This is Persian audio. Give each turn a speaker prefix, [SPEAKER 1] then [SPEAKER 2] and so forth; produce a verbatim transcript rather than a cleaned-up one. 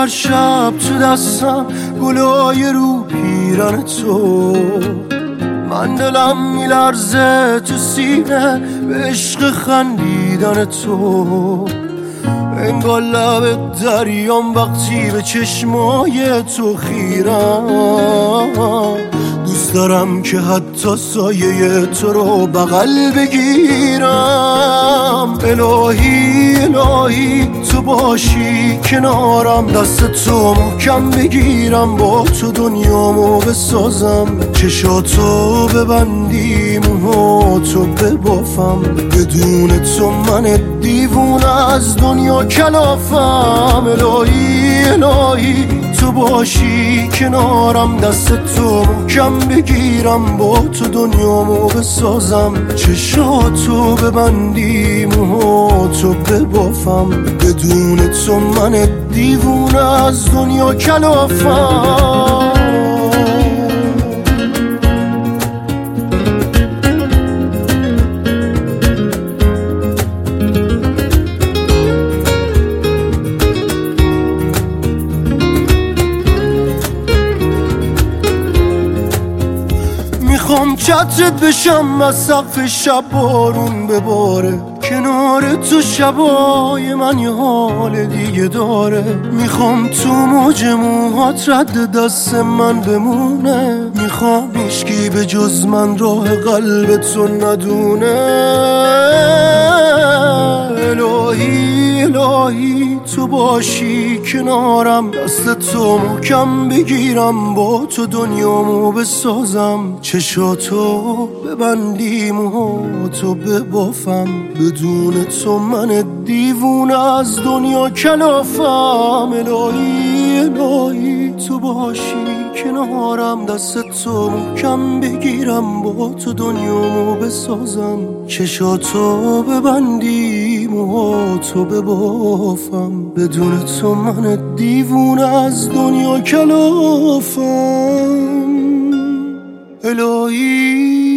[SPEAKER 1] شب تو دستم گلای رو پیرن تو، من دلم میلرزه تو سینه به عشق خندیدن تو، انگار لب دریام وقتی به چشمای تو خیرم. دوست دارم که حتی سایه تو رو بغل بگیرم. الهی الهی تو باشی کنارم، دست تو محکم بگیرم، با تو دنیامو بسازم، چشاتو ببندی موهاتو ببافم، بدون تو من دیوونه از دنیا کلافم. الهی الهی تو باشی کنارم، دست تو محکم بگیرم، با تو دنیامو بسازم، چشاتو ببندی موهاتو ببافم، بدون تو من دیوونه از دنیا کلافم. میخوام چترت بشم از سقف شب بارون بباره، کنار تو شبای من یه حال دیگه داره. میخوام تو موج موهات رد دست من بمونه، میخوام هیچکی به جز من راه قلب تو ندونه. الهی الهی تو باشی کنارم، دست تو محکم بگیرم، با تو دنیامو بسازم، چشاتو ببندی موهاتو ببافم، بدون تو من دیوونه از دنیا کلافم. الهی الهی تو باشی کنارم، دست تو محکم بگیرم، با تو دنیامو بسازم، چشاتو ببندی موهاتو ببافم، بدون تو من دیوونه از دنیا کلافم. الهی